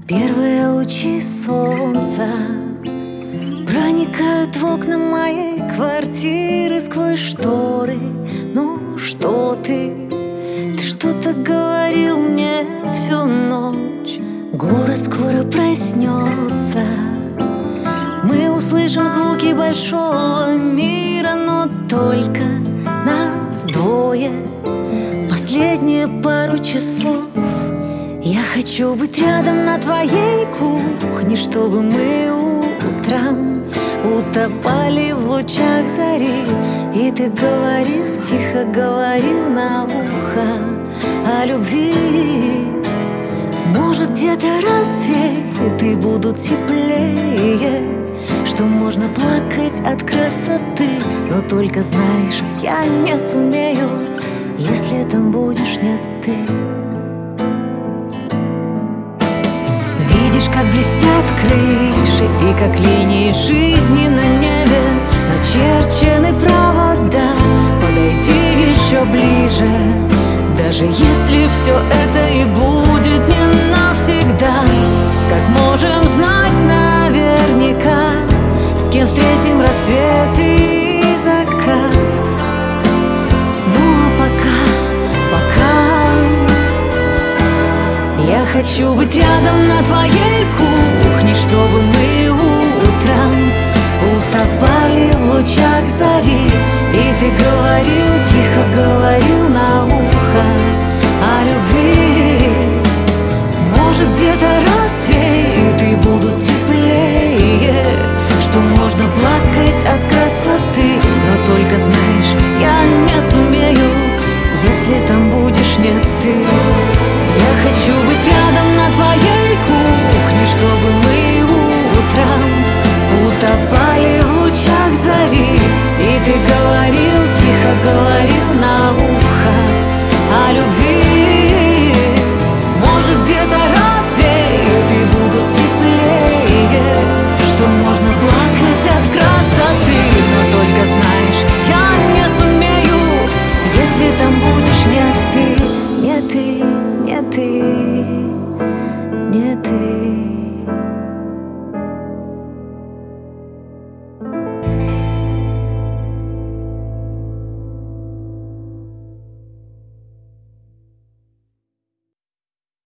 Первые лучи солнца проникают в окна моей квартиры сквозь шторы. Ну что ты что-то говорил мне всю ночь. Город скоро проснется, мы услышим звуки большого мира, но только нас двое. Последние пару часов я хочу быть рядом на твоей кухне, чтобы мы утром утопали в лучах зари. И ты говорил, тихо говорил на ухо о любви. Может, где-то рассветы будут теплее, что можно плакать от красоты. Но только знаешь, я не сумею, если там будешь не ты. Видишь, как блестят крыши и как линии жизни на небе начерчены провода. Подойди еще ближе, даже если все это и будет не навсегда. Как можем знать наверняка, с кем встретим рассвет и закат? Ну а пока я хочу быть рядом на твоей кухне, чтобы мы утром утопали в лучах зари. И ты говорил, тихо говорил на ухо